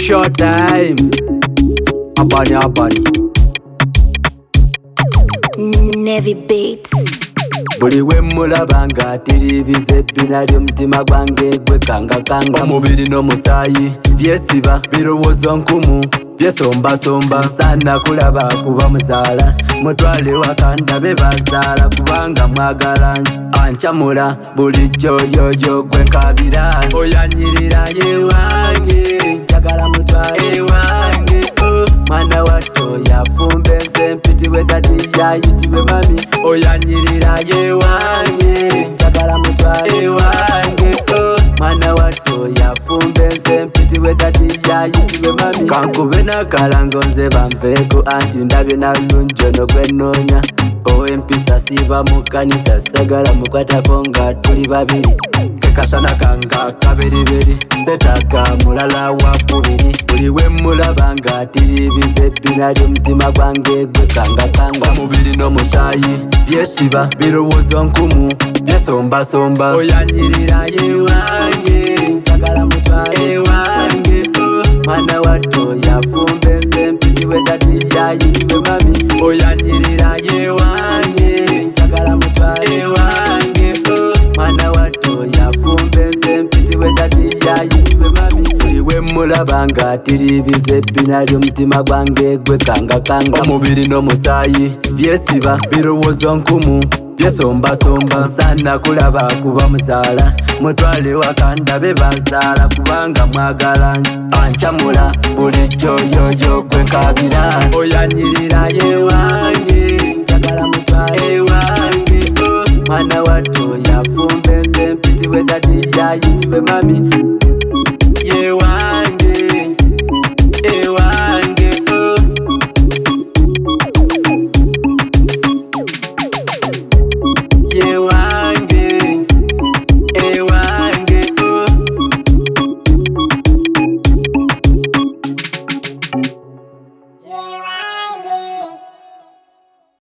Showtime. Abani. Navy Beats. Buli we mulaba nga tiribiza ebbina ly'omutima gwange gwe kangakanga. Omubiri n'omusaayi byesiba birowoozo nkumu byesombasomba. Nsaana kulaba kuba muzaala mutwale waka ndabe bazaala kubanga mwagala ancamula bulijjo yoyo gwe nkabira. Oyanyirira yewange njagala mutwale wange. Mwana watto yafumba ense mpitibwe dadi yayitibwe mami. Oyanyirira yewange njagala mutwale wange. Mwana watto yafumba ense mpitibwe dadi yayitibwe mami. Kankube n'akalango nze banveeko anti ndabye nalungi ono gwenoonya. Empisa siba mu kanisa sagala mukwatako nga tuli babiri. Kekasana kanga kaberiberi setaga mulala wakubiri. Buli we mulaba nga tiribiza ebbina ly'omutima gwange gwe kangakanga. Omubiri n'omusaayi byesiba birowoozo nkumu byesombasomba. Oyanyirira yewange njagala mutwale wange. Mwana watto yafumba ense mpitibwe dadi yayitibwe mami. Oyanyirira yewange njagala mutwale wange. Mwana watto yafumba ense mpitibwe dadi yayitibwe mami. Buli we mulaba nga tiribiza ebbina ly'omutima gwange gwe kangakanga. Omubiri n'omusaayi byesiba birowoozo nkumu byesombasomba. Nsaana kulaba kuba muzaala mutwale waka ndabe bazaala kubanga mwagala ancamula bulijjo yoyo gwe nkabira. Oyanyirira yewange njagala mutwale wange. Mwana watto yafumba ense mpitibwe dadi yayitibwe mami.